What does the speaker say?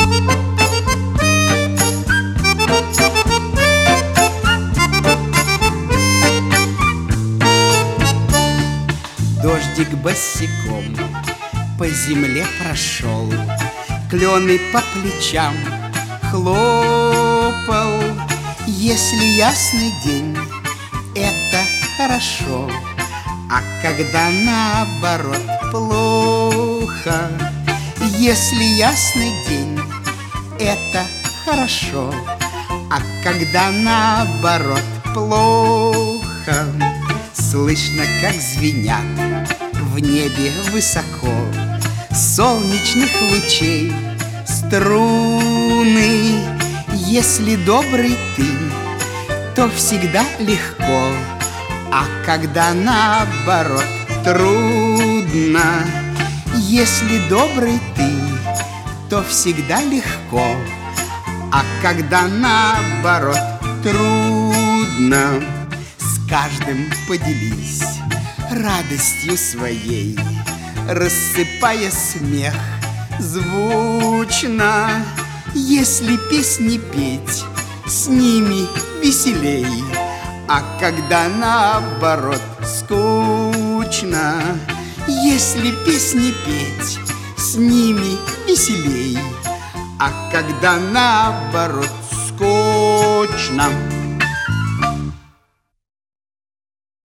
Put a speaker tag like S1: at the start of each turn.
S1: Дождик босиком по земле прошел, клены по плечам хлопал. Если ясный день, это хорошо, а когда наоборот плохо. Если ясный день, это хорошо, а когда наоборот плохо. Слышно, как звенят в небе высоко солнечных лучей струны. Если добрый ты, то всегда легко, а когда наоборот трудно. Если добрый ты, то всегда легко, а когда наоборот трудно. С каждым поделись радостью своей, рассыпая смех звучно. Если песни петь, с ними веселей, а когда наоборот скучно. Если песни петь, с ними веселей, а когда наоборот скучно.